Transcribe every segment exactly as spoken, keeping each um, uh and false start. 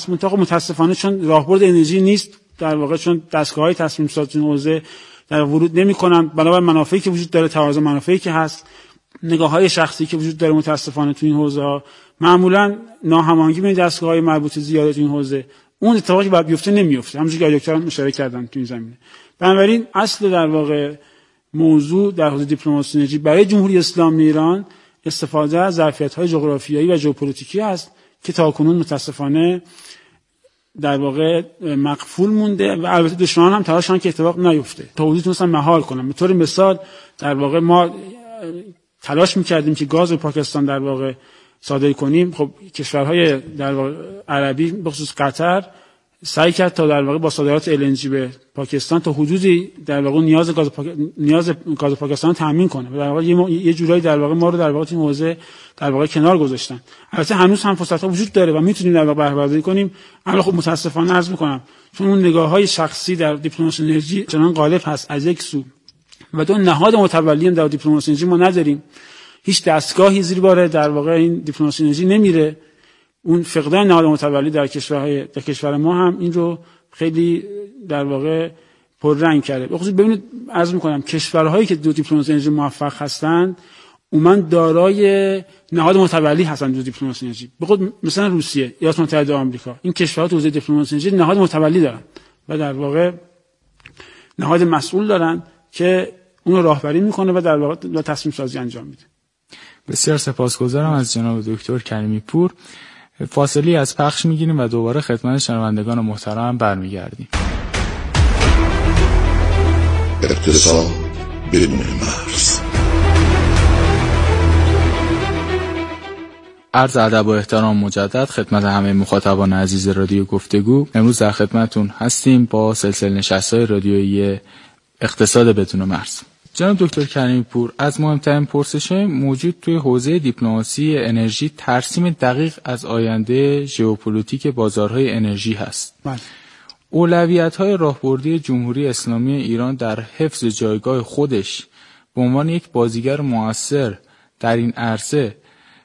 منتها متاسفانه چون راهبرد انرژی نیست در واقع، چون دستگاه‌های تصمیم سازی این حوزه در ورود نمی‌کنن بنابر منافعی که وجود داره، تعارض منافعی که هست، نگاه‌های شخصی که وجود داره متاسفانه تو این حوزه‌ها، معمولاً ناهماهنگی بین دستگاه‌های مربوطه زیاده تو این حوزه، اون اتفاقی که باید بیفته نمیفته، همونجوری که دکتران اشاره کردن تو این زمینه. بنابراین اصل در واقع موضوع در حوزه دیپلماسی انرژی برای جمهوری اسلامی ایران استفاده از ظرفیت‌های جغرافیایی و ژئوپلیتیکی است که تاکنون متاسفانه در واقع مقفول مونده و البته دشمنان هم تلاشن که اتفاق نیفته. تا حدودی تونستن مهار کنن. به طور مثال در واقع ما تلاش می‌کردیم که گاز پاکستان در واقع صادر کنیم. خب کشورهای در واقع عربی به خصوص قطر سعی کرد تا در واقع با صادرات ال ان جی به پاکستان تا حدودی در واقع نیاز گاز پاک... نیاز گاز پاکستان تامین کنه. در واقع یه, م... یه جورایی در واقع ما رو در واقع این حوزه در واقع کنار گذاشتن. البته هنوز هم فرصت‌ها وجود داره و میتونیم در واقع بهره برداری کنیم. اما خب متاسفانه عرض می‌کنم چون اون نگاه‌های شخصی در دیپلماسی انرژی چنان غالب هست از یک سو و دو نهاد متولی در دیپلماسی انرژی ما نداریم. هیچ دستگاهی زیر بار در واقع این دیپلماسی انرژی نمیره. اون فقدان نهاد متولی در کشورهای در کشور ما هم این رو خیلی در واقع پررنگ کرده. به خصوص ببینید عرض می‌کنم کشورهایی که دو دیپلماسی انرژی موفق هستند عموما دارای نهاد متولی هستند دو دیپلماسی انرژی. به خود مثلا روسیه، ایالات متحده آمریکا، این کشورها تو حوزه دیپلماسی انرژی نهاد متولی دارن و در واقع نهاد مسئول دارن که اون رو راهبری میکنه و در واقع تصمیم سازی انجام میده. بسیار سپاسگزارم از جناب دکتر کریمی پور. فاصله از پخش میگیریم و دوباره خدمت شنوندگان محترم برمیگردیم. اقتصاد بدون مرز. عرض ادب و احترام مجدد خدمت همه مخاطبان عزیز رادیو گفتگو. امروز در خدمتتون هستیم با سلسله نشست‌های رادیویی اقتصاد بدون مرز. جناب دکتر کریمی پور، از مهمترین پرسش‌های موجود توی حوزه دیپلماسی انرژی ترسیم دقیق از آینده ژئوپلیتیک بازارهای انرژی هست. بله. اولویت‌های راهبردی جمهوری اسلامی ایران در حفظ جایگاه خودش به عنوان یک بازیگر مؤثر در این عرصه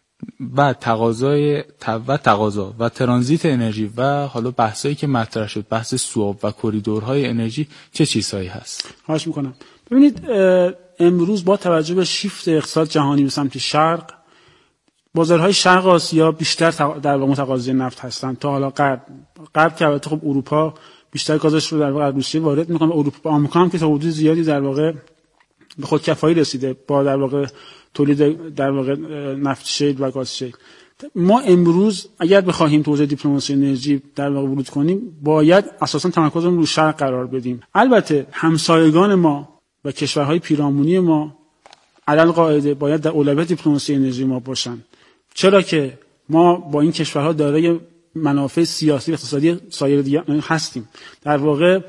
و تقاضای و تقاضا و ترانزیت انرژی و حالا بحثایی که مطرح شد، بحث سواب و کریدورهای انرژی چه چیزهایی هست؟ خواهش می‌کنم. ببینید امروز با توجه به شیفت اقتصاد جهانی به سمت شرق، بازارهای شرق آسیا بیشتر در واقع متقاضی نفت هستند تا حالا غرب. غرب که البته خب اروپا بیشتر گازش رو در واقع از روسیه وارد می‌کنه، اروپا آمریکا هم که تا حدود زیادی در واقع به خودکفایی رسیده با در واقع تولید در واقع نفت شیل و گاز شیل. ما امروز اگر بخوایم تو حوزه دیپلماسی انرژی در واقع ورود کنیم باید اساساً تمرکزمون رو شرق قرار بدیم. البته همسایگان ما و کشورهای پیرامونی ما علل قاعده باید در اولویت دیپلماسی انرژی ما باشن، چرا که ما با این کشورها دارای منافع سیاسی و اقتصادی سایر دیگه هستیم. در واقع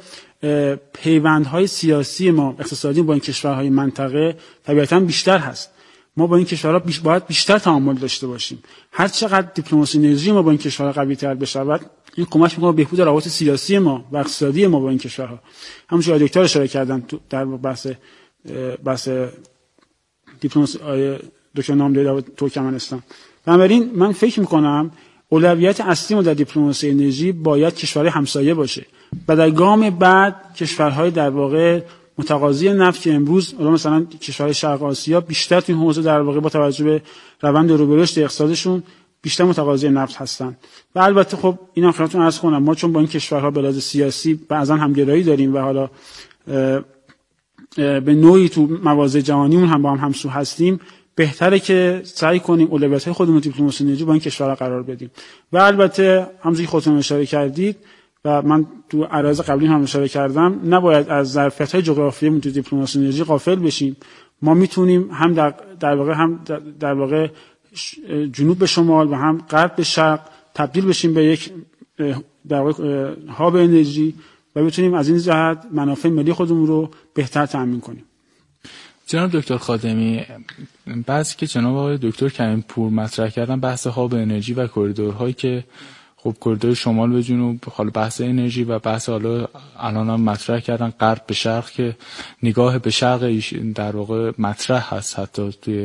پیوندهای سیاسی ما اقتصادی با این کشورهای منطقه طبیعتاً بیشتر هست. ما با این کشورها بیش باید بیشتر تعامل داشته باشیم. هر چقدر دیپلماسی انرژی ما با این کشورها قوی‌تر بشه این کمک می‌کنه بهبود روابط سیاسی ما و اقتصادی ما با این کشورها. همونجوری دکتر اشاره کردن در بحث بحث دیپلماسی دکتر نامدار ترکمنستان. بنابراین من فکر می‌کنم اولویت اصلی ما در دیپلماسی انرژی باید کشورهای همسایه باشه و در گام بعد کشورهای در واقع متقاضی نفت که امروز مثلا کشورهای شرق آسیا بیشتر تو این حوزه در واقع با توجه به روند رو به رشد اقتصادشون بیشتر متقاضی نفت هستن. و البته خب اینا خدمتتون عرض کنم ما چون با این کشورها به لحاظ سیاسی بعضا همگرایی داریم و حالا به نوعی تو مواضع جهانیمون هم با هم همسو هستیم، بهتره که سعی کنیم اولویت‌های خودمون دیپلماسی انرژی با این کشورها قرار بدیم. و البته همونجوری که خودتون اشاره کردید و من تو عرض قبلی هم اشاره کردم نباید از ظرفیت‌های جغرافیایی تو دیپلماسی انرژی غافل بشیم. ما میتونیم هم در, در واقع هم در, در واقع جنوب به شمال و هم غرب به شرق تبدیل بشیم به یک در واقع هاب انرژی و بتونیم از این جهت منافع ملی خودمون رو بهتر تامین کنیم. جناب دکتر خادمی، بعضی که جناب آقای دکتر کریمی پور مطرح کردن بحث هاب انرژی و کریدورهایی که خب کریدور شمال به جنوب، حالا بحث انرژی و بحث حالا الان هم مطرح کردن غرب به شرق که نگاه به شرق در واقع مطرح هست حتی توی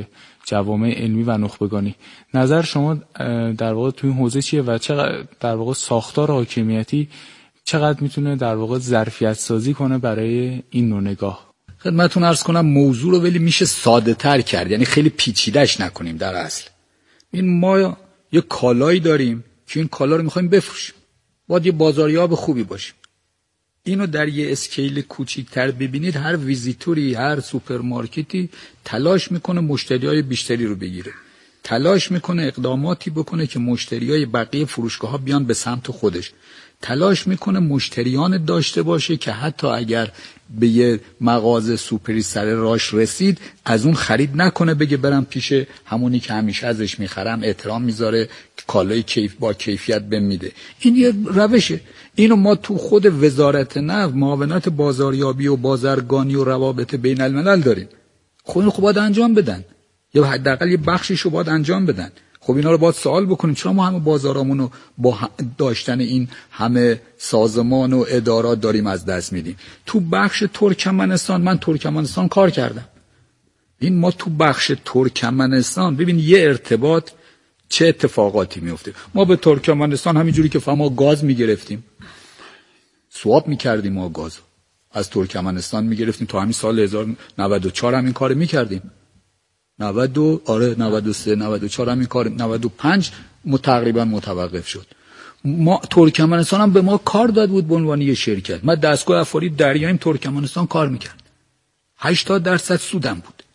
جوامع علمی و نخبگانی. نظر شما در واقع تو این حوزه چیه و چقدر در واقع ساختار حاکمیتی چقدر میتونه در واقع ظرفیت سازی کنه برای این نوع نگاه؟ خدمتتون عرض کنم موضوع رو ولی میشه ساده تر کرد، یعنی خیلی پیچیده‌اش نکنیم. در اصل این ما یه کالایی داریم که این کالا رو میخوایم بفروشیم، باید یه بازاریاب خوبی باشیم. اینو در یه اسکیل کوچیک‌تر ببینید، هر ویزیتوری، هر سوپرمارکتی تلاش میکنه مشتریای بیشتری رو بگیره، تلاش میکنه اقداماتی بکنه که مشتریای بقیه فروشگاه‌ها بیان به سمت خودش، تلاش میکنه مشتریان داشته باشه که حتی اگر به یه مغازه سوپری سر راش رسید از اون خرید نکنه، بگه برم پیش همونی که همیشه ازش میخرم، احترام میذاره، کالای کیف با کیفیت بهم میده. این یه روشه. اینو ما تو خود وزارت نفت معاونت بازاریابی و بازرگانی و روابط بین الملل داریم. خب اینو خب باید انجام بدن، یا حداقل یه بخشیشو باید انجام بدن. خب اینا رو باید سوال بکنیم چرا ما همه بازارامون رو با داشتن این همه سازمان و ادارات داریم از دست میدیم. تو بخش ترکمنستان، من ترکمنستان کار کردم، این ما تو بخش ترکمنستان ببین یه ارتباط چه اتفاقاتی میفته. ما به ترکمنستان همینجوری که فهمه گاز میگرفتیم، سواب میکردیم، ما گاز از ترکمنستان میگرفتیم، تا همین سال هزار و نود و چهار هم این کار میکردیم، نود و آره نود و سه نود و چهار هم این کار، نود و پنج تقریبا متوقف شد. ما ترکمنستان هم به ما کار داد بود به عنوان یه شرکت. ما دستگاه افاری دریاییم ترکمنستان کار میکرد، هشتاد درصد سودم بود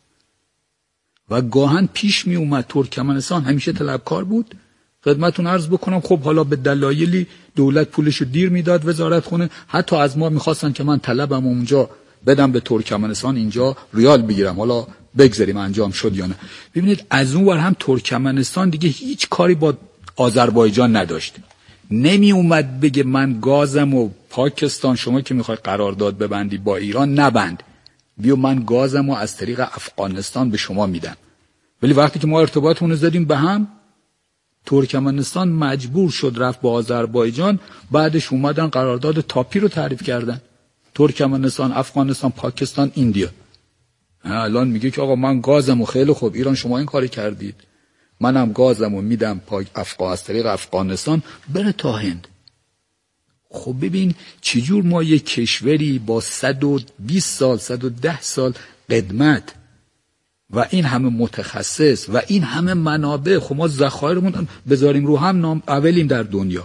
و گاهن پیش می اومد ترکمنستان همیشه طلبکار بود. خدمتتون عرض بکنم خب حالا به دلایلی دولت پولشو دیر میداد وزارت خونه، حتی از ما میخواستن که من طلبم اونجا بدم به ترکمنستان اینجا ریال بگیرم، حالا بگذاریم انجام شد یا نه. ببینید از اون ور هم ترکمنستان دیگه هیچ کاری با آذربایجان نداشت، نمی اومد بگه من گازم و پاکستان شما که میخوای قرارداد ببندی با ایران نبند، بیو من گازم و از طریق افغانستان به شما میدم. ولی وقتی که ما ارتباطمون زدیم به هم، ترکمنستان مجبور شد رفت با آذربایجان، بعدش اومدن قرارداد تاپی رو تعریف کردن، ترکمنستان، افغانستان، پاکستان، ایندیا. الان میگه که آقا من گازمو خیلی خوب، ایران شما این کاری کردید، منم گازمو میدم پاک افغان از طریق افغانستان بره تا هند. خب ببین چجور ما یک کشوری با صد و بیست سال صد و ده سال قدمت و این همه متخصص و این همه منابع، خب ما ذخایرمون بذاریم رو هم نام اولیم در دنیا.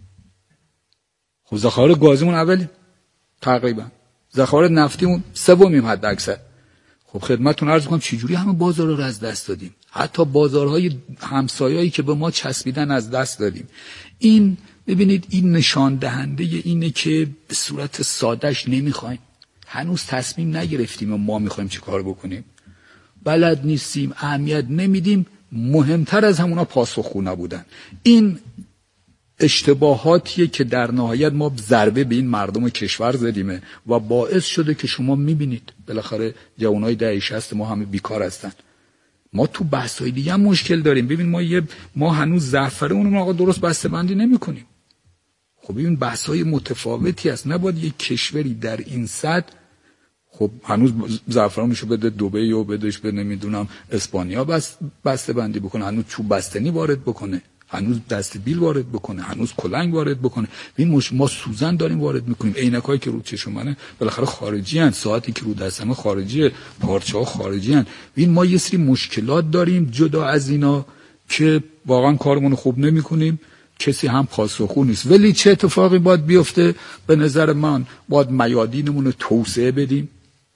خب ذخایر گازمون اولیم تقریبا، ذخایر نفتیمون سومیم حد اکثر. خب خدمتتون عرض کنم چجوری همه بازارها رو از دست دادیم، حتی بازارهای همسایه‌ای که به ما چسبیدن از دست دادیم. این ببینید این نشان دهنده اینه که به صورت سادهش نمیخوایم، هنوز تصمیم نگرفتیم و ما میخوایم چی کار بکنیم، بلد نیستیم، اهمیت نمیدیم. مهمتر از همونا پاسخگو نبودن. این اشتباهاتیه که در نهایت ما ضربه به این مردم کشور زدیمه و باعث شده که شما میبینید بالاخره جوانای دهه شصت ما همه بیکار هستن. ما تو بحث‌های دیگه هم مشکل داریم. ببین ما یه ما هنوز زعفرون رو آقا درست بسته‌بندی نمی‌کنیم. خب این بحث‌های متفاوتی است. نباید یک کشوری در این سطح خب هنوز زعفرانشو بده دبی و بدش به نمیدونم اسپانیا بس بسته‌بندی بکنه، هنوز چوب بستنی وارد بکنه، هنوز دست بیل وارد بکنه، هنوز کلنگ وارد بکنه. ببین ما سوزن داریم وارد میکنیم، عینکایی که رو چشم منه بالاخره خارجی ان، ساعتی که رو دستمه خارجیه، پارچه‌ها خارجی ان. ببین ما یه سری مشکلات داریم جدا از اینا که واقعا کارمون خوب نمیکنیم، کسی هم پاسخگو نیست. ولی چه اتفاقی باید بیفته؟ به نظر من باید میادینمون رو توسعه بدیم،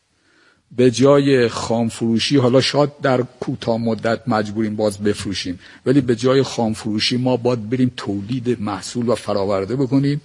به جای خام فروشی، حالا شاید در کوتاه مدت مجبوریم باز بفروشیم، ولی به جای خام فروشی ما باید بریم تولید محصول و فراورده بکنیم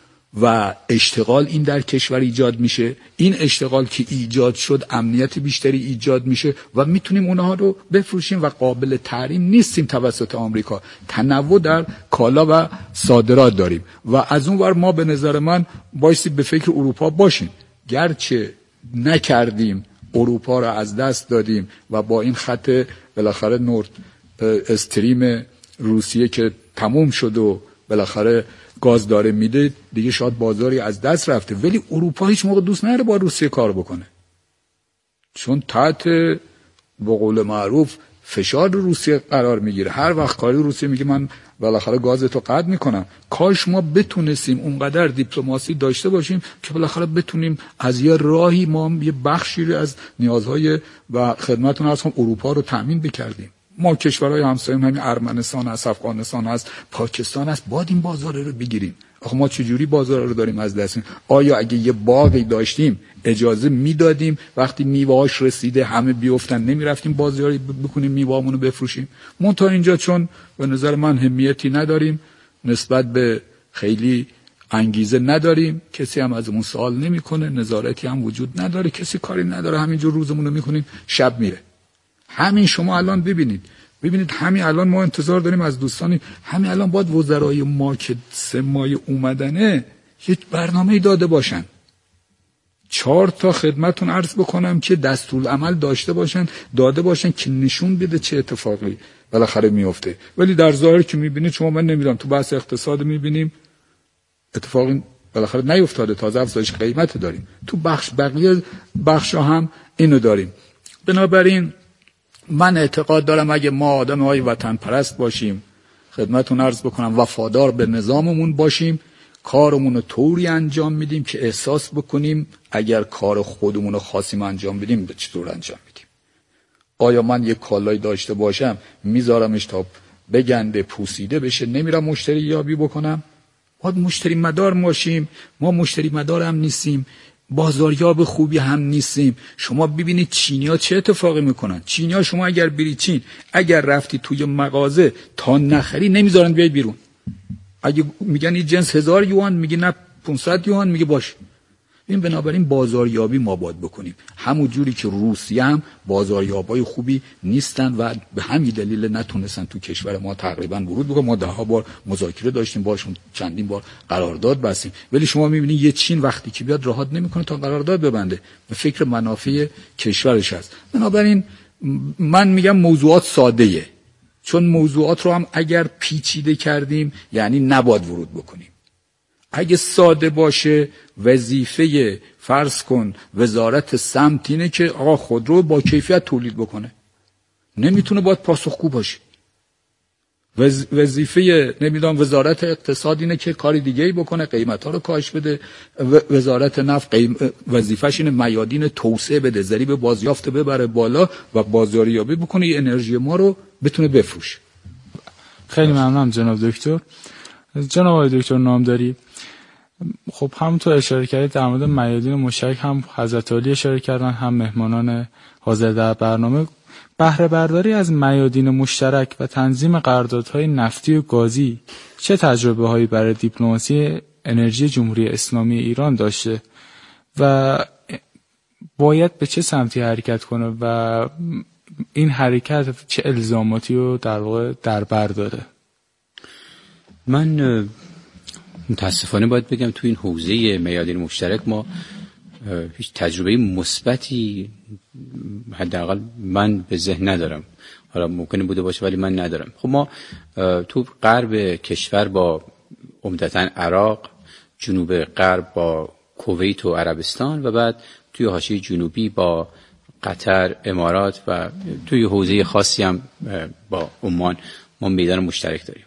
و اشتغال این در کشور ایجاد میشه. این اشتغال که ایجاد شد امنیت بیشتری ایجاد میشه و میتونیم اونها رو بفروشیم و قابل تحریم نیستیم توسط آمریکا. تنوع در کالا و صادرات داریم و از اون ور ما به نظر من بایستی به فکر اروپا باشیم. گرچه نکردیم، اروپا را از دست دادیم و با این خط بالاخره نورد استریم روسیه که تموم شد و بالاخره گاز داره میده دیگه، شاید بازاری از دست رفته. ولی اروپا هیچ موقع دوست نداره با روسیه کار بکنه، چون تحت به قول معروف فشار رو روسیه قرار میگیره. هر وقت کاری روسیه میگه من بالاخره گازتو قطع میکنم، کاش ما بتونستیم اونقدر دیپلماسی داشته باشیم که بالاخره بتونیم از یه راهی ما یه بخشی از نیازهای و خدمتون عرض کنم اروپا رو تامین بکردیم. ما کشورهای همسایه همین ارمنستان هست، افغانستان هست، پاکستان هست، باید این بازار رو بگیریم. آخه ما چجوری بازار رو داریم از دست؟ آیا اگه یه باغی داشتیم اجازه میدادیم وقتی میوه‌اش رسیده همه بیفتن نمیرفتیم بازاری بکنیم میوه‌مون رو بفروشیم؟ من تا اینجا چون به نظر من اهمیتی نداریم، نسبت به خیلی انگیزه نداریم، کسی هم ازمون سوال نمیکنه، نظارتی هم وجود نداره، کسی کاری نداره، همینجور روزمون رو میکنیم، شب میره. همین شما الان ببینید ببینید همین الان ما انتظار داریم از دوستانی، همین الان باید وزرای ما که سه ماه اومدنه یک برنامه داده باشن، چهار تا خدمتون عرض بکنم که دستورالعمل داشته باشن، داده باشن که نشون بده چه اتفاقی بالاخره میفته. ولی در ظاهر که میبینید شما، من نمیدونم تو بحث اقتصاد میبینیم اتفاقی بالاخره نیفتاده، تازه افزایش قیمت داریم، تو بخش بقیه بخشا هم اینو داریم. بنابراین من اعتقاد دارم اگه ما آدم‌های وطن پرست باشیم، خدمتون عرض بکنم وفادار به نظاممون باشیم، کارمون رو طوری انجام میدیم که احساس بکنیم اگر کار خودمون رو خواستیم انجام بدیم به چطور انجام میدیم. آیا من یک کالایی داشته باشم میذارمش تا بگنده پوسیده بشه نمیرم مشتری یابی بکنم؟ باید مشتری مدار باشیم. ما مشتری مدار هم نیستیم، بازاریاب خوبی هم نیستیم. شما ببینید چینی‌ها چه اتفاقی میکنن. چینی‌ها شما اگر بری چین، اگر رفتی توی مغازه تا نخری نمیذارن بیای بیرون. اگه میگن این جنس هزار یوان، میگی نه پانصد یوان، میگه باش. این بنابراین بازاریابی ما باید بکنیم، همون جوری که روسیه هم بازاریابای خوبی نیستن و به همین دلیل نتونستن تو کشور ما تقریبا ورود بکنن. ما ده ها بار مذاکره داشتیم باشون، چندین بار قرارداد بستیم، ولی شما میبینید یه چین وقتی که بیاد راحت نمیکنه تا قرارداد ببنده، به فکر منافع کشورش هست. بنابراین من میگم موضوعات ساده‌ایه، چون موضوعات رو هم اگر پیچیده کردیم یعنی نباید ورود بکنیم. اگه ساده باشه وظیفه فرض کن وزارت سمت اینه که آقا خودرو با کیفیت تولید بکنه، نمیتونه باید پاسخگو باشه. وز... وظیفه نمیدونم وزارت اقتصاد اینه که کاری دیگه ای بکنه، قیمت ها رو کاهش بده. و... وزارت نفت قیم... وظیفه‌ش اینه میادین توسعه بده، ضریب بازیافت ببره بالا و بازاریابی بکنه، یه انرژی ما رو بتونه بفروشه. خیلی ممنونم جناب دکتر. جناب آقای دکتر نامداری، خب همونطور اشاره کردید در مورد میادین مشترک هم حضرت عالی اشاره کردن، هم مهمانان حاضر در برنامه. بهره برداری از میادین مشترک و تنظیم قراردادهای نفتی و گازی چه تجربه هایی برای دیپلماسی انرژی جمهوری اسلامی ایران داشته و باید به چه سمتی حرکت کنه و این حرکت چه الزاماتی رو در واقع در بر داره؟ من متاسفانه باید بگم تو این حوزه میادین مشترک ما هیچ تجربه مثبتی حداقل من به ذهن ندارم. حالا ممکنه بوده باشه ولی من ندارم. خب ما تو غرب کشور با عمدتاً عراق، جنوب غرب با کویت و عربستان و بعد توی حاشیه جنوبی با قطر، امارات و توی حوزه خاصی هم با عمان ما میدان مشترک داریم.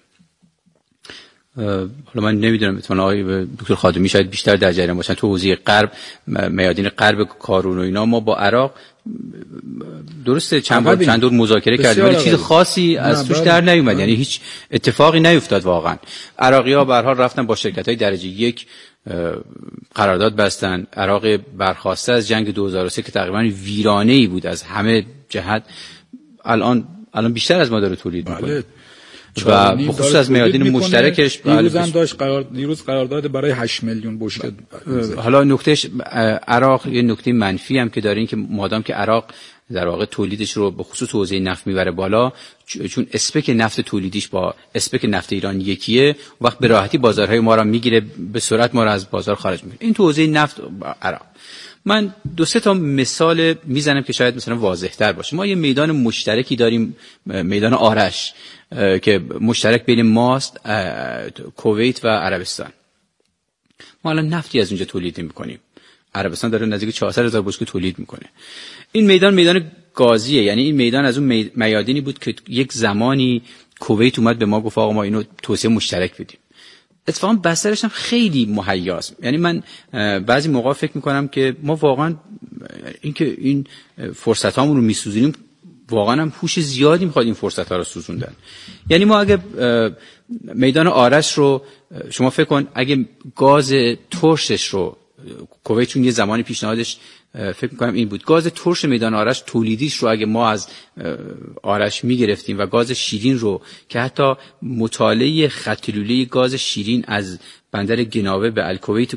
حالا من نمیدونم مثلا آقای دکتر خادمی شاید بیشتر در جریان باشن. تو حوزه غرب، میادین غرب کارون و اینا ما با عراق درسته چند بار چند دور مذاکره کردیم ولی چیز خاصی از توش در نیومد، یعنی هیچ اتفاقی نیفتاد. واقعا عراقی‌ها به هر حال رفتن با شرکت‌های درجه یک قرارداد بستن. عراق برخاسته از جنگ دو هزار و سه که تقریبا ویرانه‌ای بود از همه جهت، الان الان بیشتر از ما داره تولید می‌کنه و بخصوص از میادین مشترکش دیروز هم داشت قرار دیروز قرارداد برای هشت میلیون بشکه. حالا نکتهش عراق یه نکته منفی هم که داره این که مادام که عراق در واقع تولیدش رو به خصوص حوزه نفت میبره بالا، چون اسپک نفت تولیدیش با اسپک نفت ایران یکیه، وقت به راحتی بازارهای ما رو میگیره، به سرعت ما رو از بازار خارج میکنه. این تو حوزه نفت عراق. من دو سه تا مثال میزنم که شاید مثلا واضح‌تر باشه. ما یه میدان مشترکی داریم، میدان آرش که مشترک بین ماست، کویت و عربستان. ما الان نفتی از اونجا تولید می‌کنیم. عربستان داره نزدیک چهارصد هزار بشکه تولید می‌کنه. این میدان میدان گازیه، یعنی این میدان از اون میادینی بود که یک زمانی کویت اومد به ما گفت آقا ما اینو توسعه مشترک بدیم. اتفاقا بسترش هم خیلی مهیاست. یعنی من بعضی موقع فکر میکنم که ما واقعا اینکه این فرصت هامون رو میسوزونیم، واقعا هم هوش زیادی میخواد این فرصت ها رو سوزوندن. یعنی ما اگه میدان آرش رو شما فکر کن اگه گاز ترشش رو کویت چون یه زمانی پیشنهادش فکر میکنم این بود، گاز ترش میدان آرش تولیدیش رو اگه ما از آرش میگرفتیم و گاز شیرین رو که حتی مطالعه خط لوله گاز شیرین از بندر گناوه به الکویت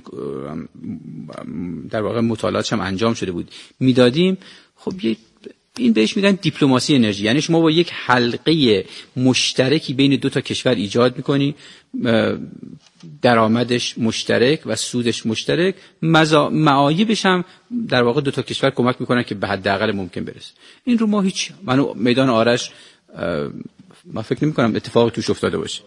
در واقع مطالعاتش هم انجام شده بود میدادیم، خب این بهش میگن دیپلماسی انرژی. یعنی شما با یک حلقه مشترکی بین دو تا کشور ایجاد میکنی، درآمدش مشترک و سودش مشترک، معایبش هم در واقع دو تا کشور کمک میکنن که به حداقل ممکن برسه. این رو ما هیچ منو میدان آرش ما فکر نمی‌کنم اتفاقی توش افتاده باشه.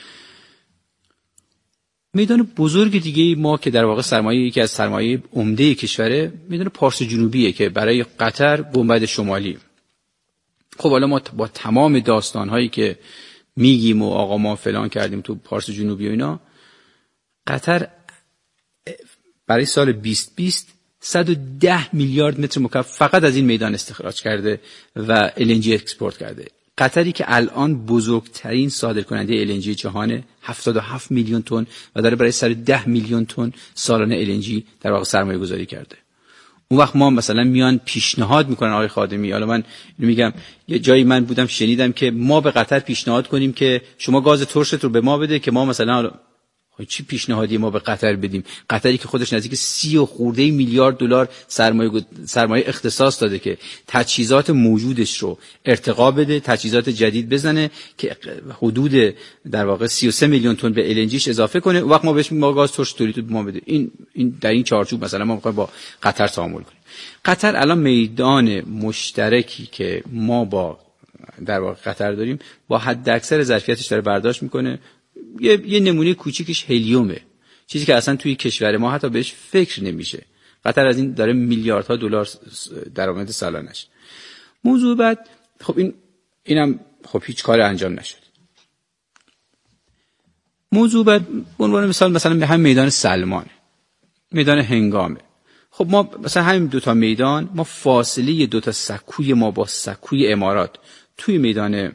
میدان بزرگ دیگه ما که در واقع سرمایه یکی از سرمایه عمده کشوره، میدان پارس جنوبیه که برای قطر گنبد شمالی. خب حالا ما با تمام داستان‌هایی که میگیم و آقا ما فلان کردیم تو پارس جنوبی و اینا، قطر برای سال بیست بیست صد و ده میلیارد متر مکعب فقط از این میدان استخراج کرده و ال ان جی اکسپورت کرده. قطری که الان بزرگترین صادرکننده ال ان جی جهانه، هفتاد و هفت میلیون تن و داره برای صد و ده میلیون تن سالانه ال ان جی در واقع سرمایه گذاری کرده. اون وقت ما مثلا میان پیشنهاد میکنن آقای خادمی، حالا من میگم یه جایی من بودم شنیدم که ما به قطر پیشنهاد کنیم که شما گاز ترشت رو به ما بده که ما مثلا چی پیشنهادی ما به قطر بدیم؟ قطری که خودش نزدیک سی و خورده میلیارد دلار سرمایه سرمایه اختصاص داده که تجهیزات موجودش رو ارتقا بده، تجهیزات جدید بزنه که حدود در واقع سی و سه میلیون تن به ال ان جیش اضافه کنه، اون وقت ما بهش ما گاز ترش تولید به ما بده. این این در این چارچوب مثلا ما می‌خوایم با قطر تعامل کنیم. قطر الان میدان مشترکی که ما با در واقع قطر داریم با حد اکثر ظرفیتش داره برداشت میکنه. یه, یه نمونه کوچیکش هلیومه، چیزی که اصلا توی کشور ما حتی بهش فکر نمیشه. قطر از این داره میلیاردها دلار درآمد سالانش. موضوع بعد خب این اینم خب هیچ کار انجام نشد. موضوع بعد به عنوان مثال مثلا همین میدان سلمان، میدان هنگامه. خب ما مثلا همین دو تا میدان، ما فاصله دو تا سکوی ما با سکوی امارات توی میدان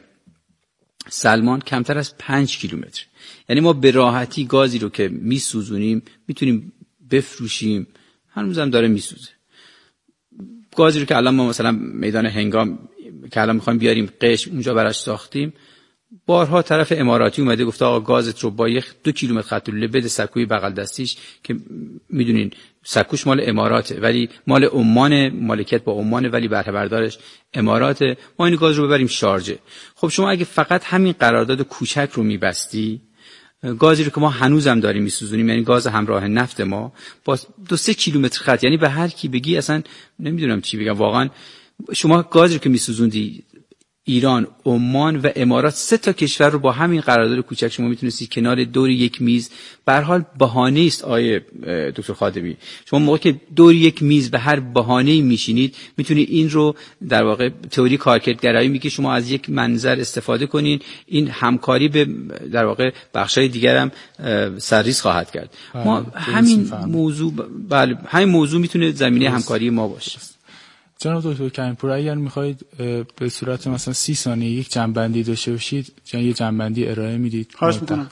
سلمان کمتر از پنج کیلومتر. یعنی ما به راحتی گازی رو که میسوزونیم میتونیم بفروشیم، هنوزم داره میسوزه. گازی رو که الان ما مثلا میدان هنگام که الان میخوایم بیاریم قش اونجا براش ساختیم، بارها طرف اماراتی اومده گفته آقا گازت رو با یک دو کیلومتر خط لوله بده سکوی بغل دستیش، که میدونین سکوش مال اماراته ولی مال عمان، مالکیت با عمانه ولی بهره بردارش اماراته، ما این گاز رو ببریم شارجه. خب شما اگه فقط همین قرارداد کوچک رو میبستی، گازی رو که ما هنوزم داریم میسوزونیم، یعنی گاز همراه نفت ما با دو سه کیلومتر خط، یعنی به هر کی بگی اصلا نمیدونم چی بگم واقعا، شما گازی رو که میسوزوندی ایران، عمان و امارات، سه تا کشور رو با همین قرارداد کوچک شما میتونستی کنار دور یک میز، به هر حال بهانه است آیه دکتر خادمی، شما موقعی که دور یک میز به هر بهانه‌ای میشینید میتونید این رو در واقع تئوری کارکردگرایی میگه شما از یک منظر استفاده کنین، این همکاری به در واقع بخشای دیگر هم سرریز خواهد کرد. ما همین موضوع بله همین موضوع میتونه زمینه همکاری ما باشه. جناب دکتر کریم‌پور، اگر میخواهید به صورت مثلا سی ثانیه یک جنبندی داشته باشید، یه جنبندی ارائه میدید. خواهش میکنم.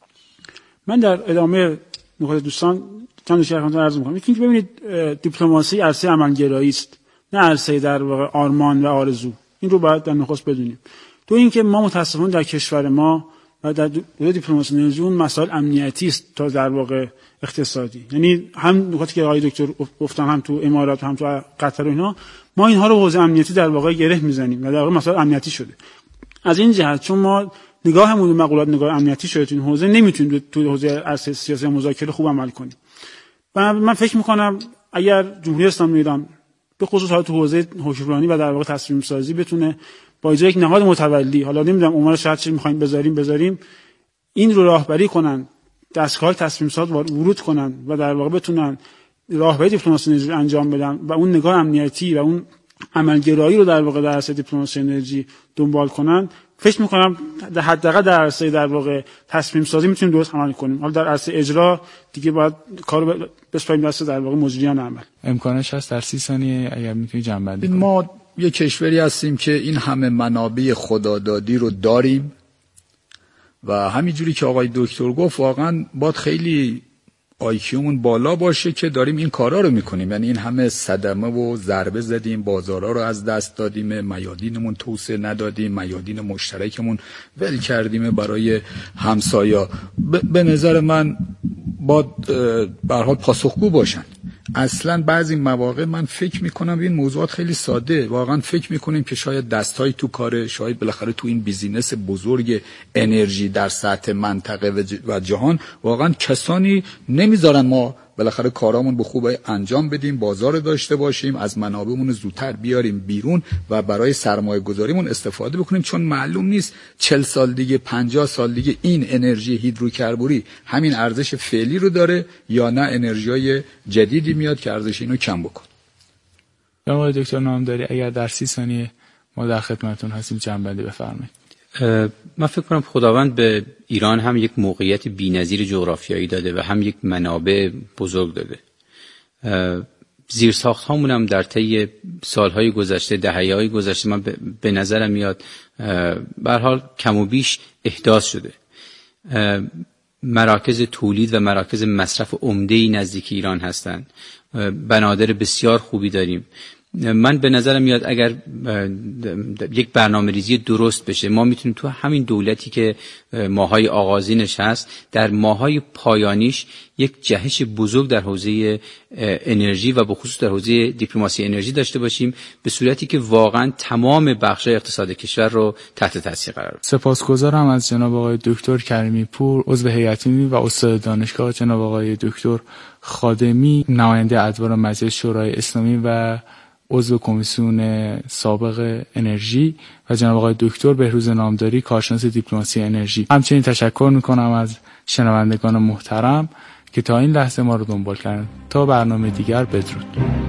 من در ادامه نکات دوستان چند تا شرح عرض میکنم. یکی اینکه ببینید دیپلماسی عرصه عملگرایی است، نه عرصه در واقع آرمان و آرزو. این رو باید در نخست بدونیم. تو اینکه ما متاسفانه در کشور ما و در دیپلماسی نزون مسائل امنیتی است تا در واقع اقتصادی، یعنی هم نکاتی که آقای دکتر گفتن هم تو امارات هم تو قطر و اینا، ما اینها رو حوزه امنیتی در واقع گره میزنیم و در واقع مسائل امنیتی شده. از این جهت چون ما نگاهمون به مقولات نگاه امنیتی شده تو این حوزه، نمیتونیم تو حوزه عرصه سیاسی مذاکره خوب عمل کنیم. و من فکر میکنم اگر جمهوری اسلامی ایران به خصوص حالا تو حوزه حکمرانی و در واقع تصمیم سازی بتونه با اجرای یک نهاد متولی، حالا نمیدونم عمر شرط چی می‌خوایم بذاریم بذاریم این رو راهبری کنن، دستگاه تصمیم ساز ورود کنن و در واقع بتونن راهبری دیپلماسی انجام بدن و اون نگاه امنیتی و اون عملگرایی رو در واقع در عرصه دیپلماسی انرژی دنبال کنن، فکر می‌کنم در حداقل در عرصه در واقع تصمیم سازی میتونیم درست عمل کنیم. حالا در عرصه اجرا دیگه باید کارو بسپاریم دست در واقع مجریان عمل. امکانش هست در سی ثانیه اگر میتونی جمع‌بندی کنی. ما یه کشوری هستیم که این همه منابع خدادادی رو داریم و همینجوری که آقای دکتر گفت واقعا باید خیلی آیکیومون بالا باشه که داریم این کارا رو میکنیم. یعنی این همه صدمه و ضربه زدیم، بازارها رو از دست دادیم، میادینمون توسعه ندادیم، میادین مشترکمون ول کردیم برای همسایا. به نظر من باید به هر حال پاسخگو باشن. اصلا بعضی مواقع من فکر میکنم این موضوعات خیلی ساده، واقعا فکر میکنیم که شاید دستای تو کاره، شاید بالاخره تو این بیزینس بزرگ انرژی در سطح منطقه و جهان واقعا کسانی نمیذارن ما بالاخره کارامون به خوبی انجام بدیم، بازار داشته باشیم، از منابعمون زودتر بیاریم بیرون و برای سرمایه گذاریمون استفاده بکنیم، چون معلوم نیست چهل سال دیگه، پنجاه سال دیگه این انرژی هیدروکربوری همین ارزش فعلی رو داره یا نه انرژیای جدیدی میاد که ارزش اینو کم بکنه. آقای دکتر نامداری اگر در سی ثانیه ما در خدمتتون هستیم جنبندی بفرمایید. من فکر کنم خداوند به ایران هم یک موقعیت بی‌نظیر جغرافیایی داده و هم یک منابع بزرگ داده. زیرساخت هامون هم در طی سالهای گذشته، دهه‌های گذشته من به نظرم میاد به هر حال کم و بیش احداث شده. مراکز تولید و مراکز مصرف عمده‌ای نزدیک ایران هستند. بنادر بسیار خوبی داریم. من به نظرم میاد اگر یک برنامه ریزی درست بشه ما میتونیم تو همین دولتی که ماهای آغازینش هست در ماهای پایانیش یک جهش بزرگ در حوزه انرژی و به خصوص در حوزه دیپلماسی انرژی داشته باشیم به صورتی که واقعا تمام بخش‌های اقتصاد کشور رو تحت تاثیر قرار بدیم. سپاسگزارم از جناب آقای دکتر کریمی پور عضو هیئت علمی و استاد دانشگاه، جناب آقای دکتر خادمی نماینده ادوار مجلس شورای اسلامی و عضو کمیسیون سابق انرژی و جناب آقای دکتر بهروز نامداری کارشناس دیپلماسی انرژی. همچنین تشکر میکنم از شنوندگان محترم که تا این لحظه ما رو دنبال کردن. تا برنامه دیگر بدرود.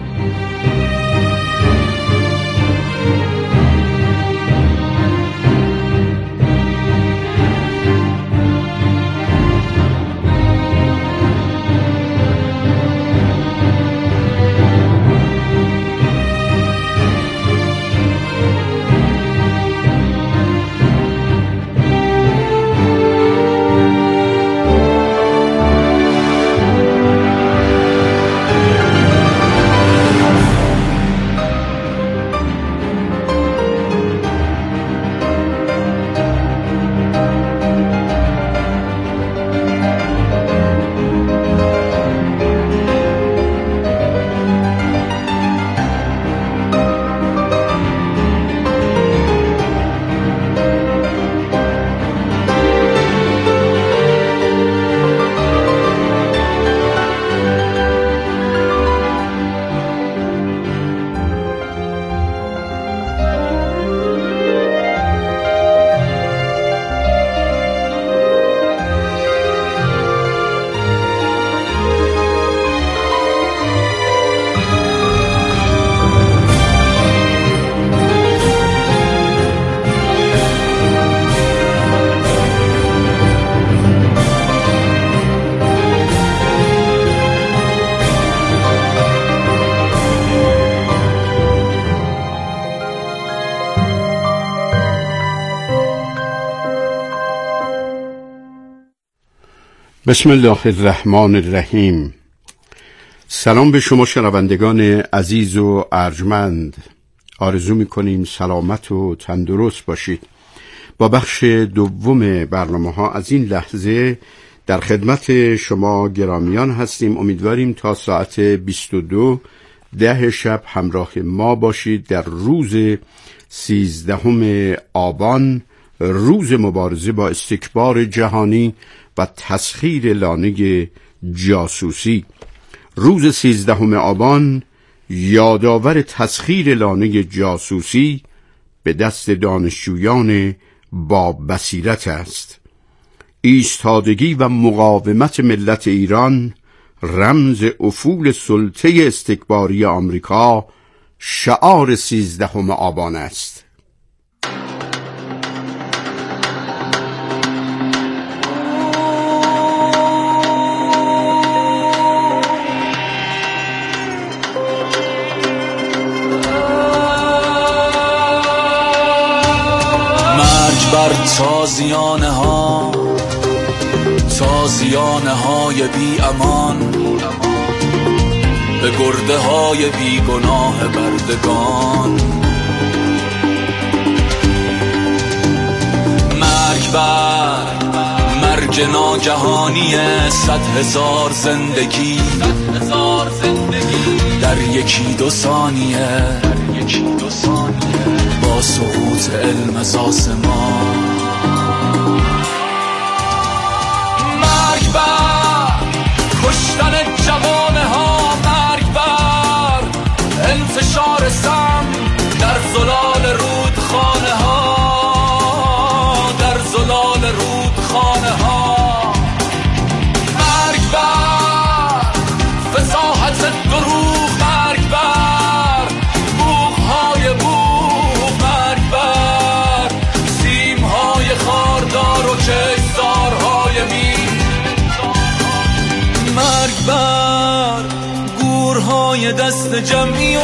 بسم الله الرحمن الرحیم. سلام به شما شنوندگان عزیز و ارجمند. آرزو می‌کنیم سلامت و تندرست باشید. با بخش دوم برنامه‌ها از این لحظه در خدمت شما گرامیان هستیم. امیدواریم تا ساعت بیست و دو ده شب همراه ما باشید در روز سیزدهم آبان، روز مبارزه با استکبار جهانی و تسخیر لانه جاسوسی. روز سیزدهم آبان یادآور تسخیر لانه جاسوسی به دست دانشجویان با بصیرت است. ایستادگی و مقاومت ملت ایران رمز افول سلطه استکباری آمریکا، شعار سیزدهم آبان است. مرگ بر تازیانه ها، تازیانه های بی امان، به گرده های بی گناه بردگان. مرگ بر مرگ ناگهانی صد هزار زندگی در یکی دو ثانیه، با سقوط علم از آسمان. مرگ بر کشتن جوانه ها، مرگ بر انتشار سم در زلال رودخانه ها، در زلال رودخانه ها. مرگ بر فصاحت دروغ، مرگ بر بوق‌های بوق، مرگ بر سیم‌های خاردار و کشتارهای مین. مرگ بر گورهای دست جمعی و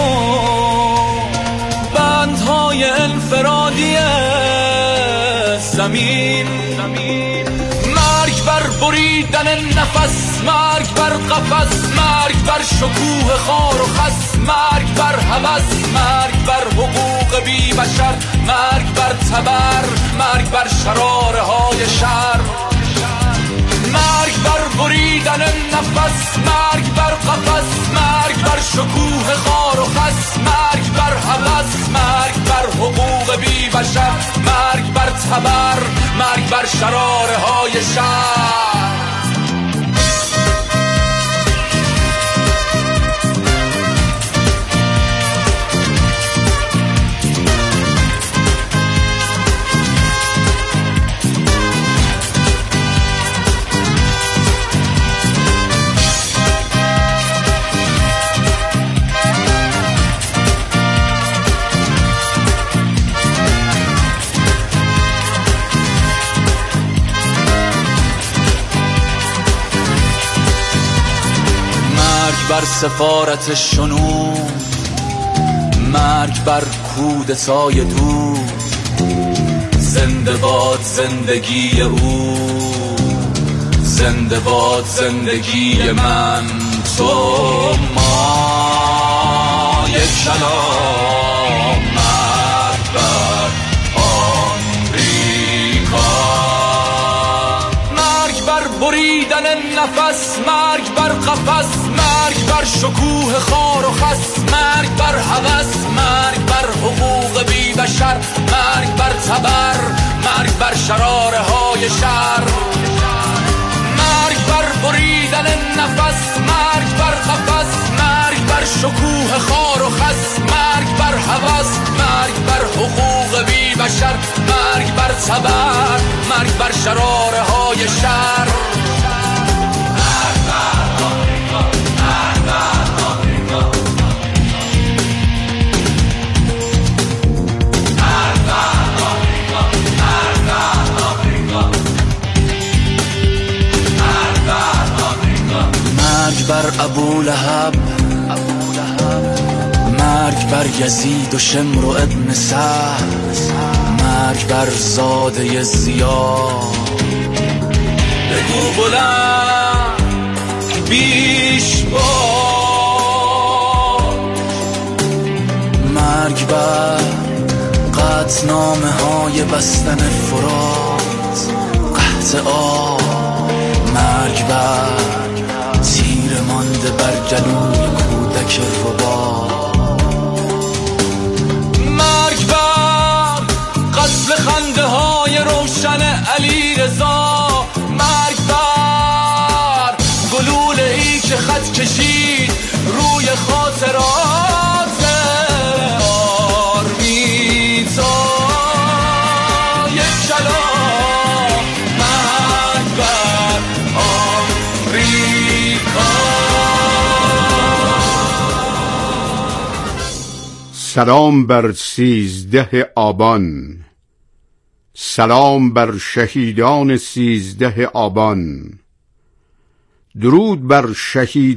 بندهای انفرادی زمین. مرگ بر بریدن نفس، مرگ بر قفس، مرگ بر شکوه خار و خس، مرگ بر هوس، مرگ بر حقوق بی بشر، مرگ بر تبر، مرگ بر شراره های شر. مرگ بر بریدن نفس، مرگ بر قفس، مرگ بر شکوه خار و خس، مرگ بر هوس، مرگ بر حقوق بی بشر، مرگ بر تبر، مرگ بر شراره های شر. بر سفارت شنو، مرگ بر کودتای دو، زنده باد زندگی او، زنده باد زندگی من، تو ما. یک کلام مرگ بر آمریکا، مرگ بر بریدن نفس، مرگ بر قفس، مرگ بر شکوه خار و خس، مرگ بر هوس، مرگ بر حقوق بی بشر، مرگ بر تبر، مرگ بر شراره های شر. مرگ بر بریدن نفس، مرگ بر قفس، مرگ بر شکوه خار و خس، مرگ بر هوس، مرگ بر حقوق بی بشر، مرگ بر تبر، مرگ بر شراره های شر. مرگ بر ابولهب، مرگ بر یزید و شمر و ابن سعد، مرگ بر زاده زیاد. بگو بلند بیش باد، مرگ بر قطعنامه های بستن فرات، قحط آب، مرگ بر تیر مانده بر گلوی کودک ربا. مرگ بر قتل خنده های روشن علی رضا، مرگ بر گلوله ای که خط کشید روی خاطرات آرمیتا. یک کلام مرگ بر آمریکا. سلام بر سیزده آبان، سلام بر شهیدان سیزده آبان. درود بر شهید